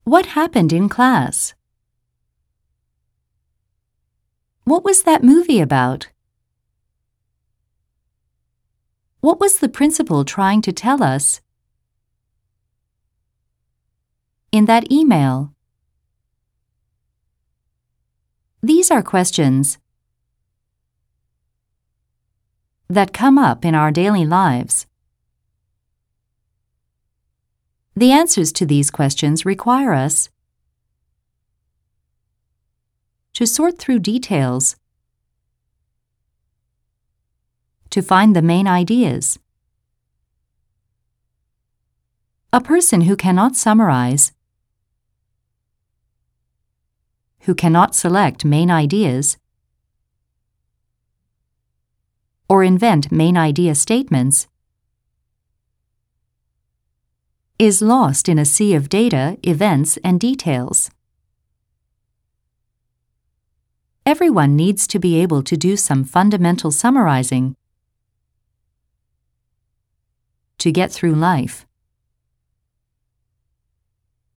What happened in class? What was that movie about? What was the principal trying to tell us? In that email. These are questions that come up in our daily lives. The answers to these questions require us to sort through details, to find the main ideas. A person who cannot summarize, who cannot select main ideas, or invent main idea statements, is lost in a sea of data, events, and details. Everyone needs to be able to do some fundamental summarizing to get through life.